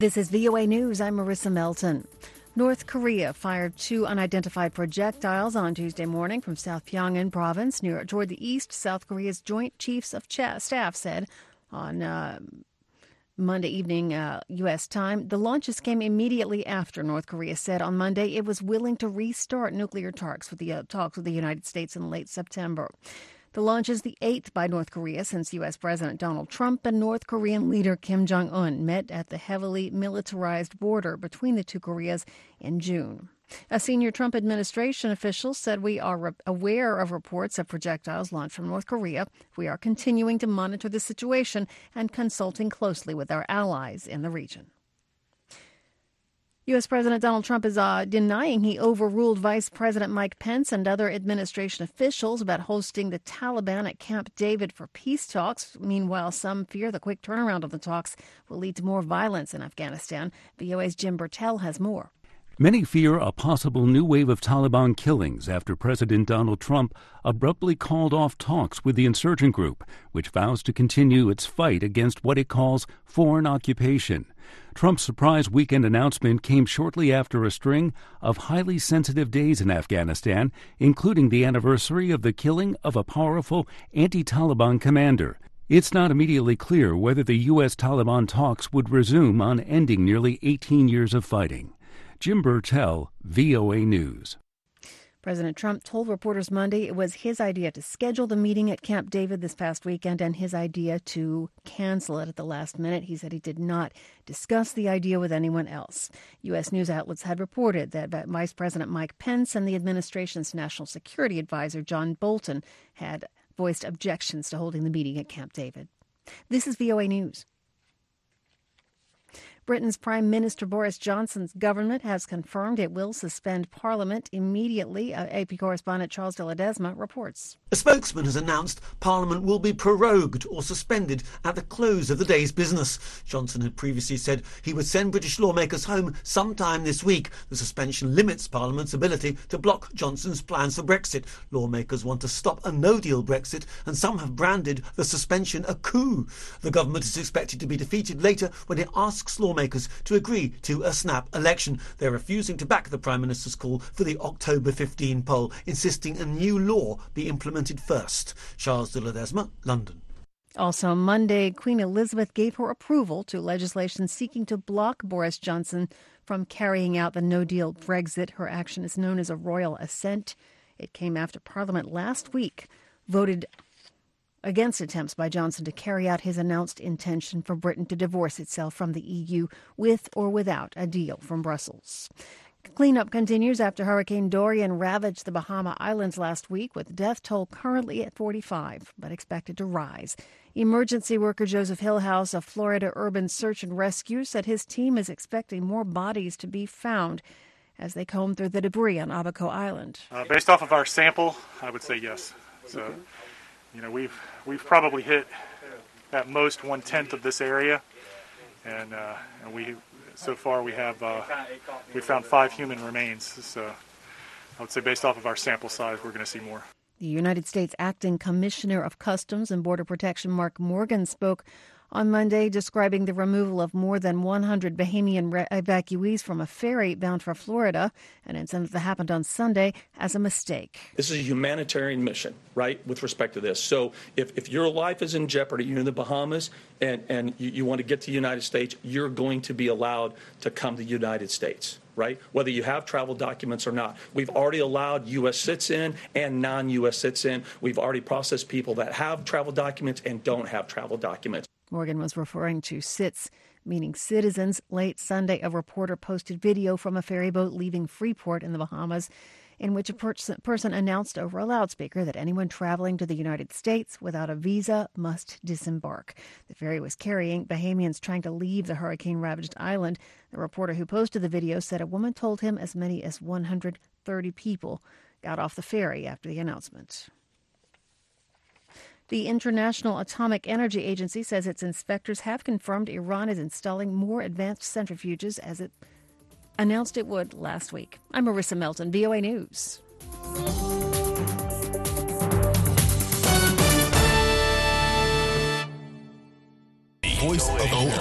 This is VOA News. I'm Marissa Melton. North Korea fired 2 unidentified projectiles on Tuesday morning from South Pyongan province toward the east. South Korea's Joint Chiefs of Staff said on Monday evening, U.S. time. The launches came immediately after North Korea said on Monday it was willing to restart nuclear talks with the United States in late September. The launch is the 8th by North Korea since U.S. President Donald Trump and North Korean leader Kim Jong-un met at the heavily militarized border between the two Koreas in June. A senior Trump administration official said we are aware of reports of projectiles launched from North Korea. We are continuing to monitor the situation and consulting closely with our allies in the region. U.S. President Donald Trump is denying he overruled Vice President Mike Pence and other administration officials about hosting the Taliban at Camp David for peace talks. Meanwhile, some fear the quick turnaround of the talks will lead to more violence in Afghanistan. VOA's Jim Burtell has more. Many fear a possible new wave of Taliban killings after President Donald Trump abruptly called off talks with the insurgent group, which vows to continue its fight against what it calls foreign occupation. Trump's surprise weekend announcement came shortly after a string of highly sensitive days in Afghanistan, including the anniversary of the killing of a powerful anti-Taliban commander. It's not immediately clear whether the U.S. Taliban talks would resume on ending nearly 18 years of fighting. Jim Burtell, VOA News. President Trump told reporters Monday it was his idea to schedule the meeting at Camp David this past weekend and his idea to cancel it at the last minute. He said he did not discuss the idea with anyone else. U.S. news outlets had reported that Vice President Mike Pence and the administration's national security advisor John Bolton had voiced objections to holding the meeting at Camp David. This is VOA News. Britain's Prime Minister Boris Johnson's government has confirmed it will suspend Parliament immediately. AP correspondent Charles de Ledesma reports. A spokesman has announced Parliament will be prorogued or suspended at the close of the day's business. Johnson had previously said he would send British lawmakers home sometime this week. The suspension limits Parliament's ability to block Johnson's plans for Brexit. Lawmakers want to stop a no-deal Brexit, and some have branded the suspension a coup. The government is expected to be defeated later when it asks lawmakers to agree to a snap election. They're refusing to back the Prime Minister's call for the October 15 poll, insisting a new law be implemented first. Charles de Ledesma, London. Also Monday, Queen Elizabeth gave her approval to legislation seeking to block Boris Johnson from carrying out the no-deal Brexit. Her action is known as a royal assent. It came after Parliament last week voted against attempts by Johnson to carry out his announced intention for Britain to divorce itself from the EU with or without a deal from Brussels. Cleanup continues after Hurricane Dorian ravaged the Bahama Islands last week, with death toll currently at 45, but expected to rise. Emergency worker Joseph Hillhouse of Florida Urban Search and Rescue said his team is expecting more bodies to be found as they comb through the debris on Abaco Island. Based off of our sample, I would say yes. So, we've probably hit at most 1/10 of this area, and we so far we found 5 human remains. So I would say based off of our sample size, we're going to see more. The United States Acting Commissioner of Customs and Border Protection Mark Morgan spoke on Monday, describing the removal of more than 100 Bahamian evacuees from a ferry bound for Florida, an incident that happened on Sunday, as a mistake. This is a humanitarian mission, right, with respect to this. So if your life is in jeopardy, you're in the Bahamas, and you want to get to the United States, you're going to be allowed to come to the United States, right, whether you have travel documents or not. We've already allowed U.S. citizen and non-U.S. citizen. We've already processed people that have travel documents and don't have travel documents. Morgan was referring to CITS, meaning citizens. Late Sunday, a reporter posted video from a ferry boat leaving Freeport in the Bahamas, in which a person announced over a loudspeaker that anyone traveling to the United States without a visa must disembark. The ferry was carrying Bahamians trying to leave the hurricane-ravaged island. The reporter who posted the video said a woman told him as many as 130 people got off the ferry after the announcement. The International Atomic Energy Agency says its inspectors have confirmed Iran is installing more advanced centrifuges as it announced it would last week. I'm Marissa Melton, VOA News. Voice of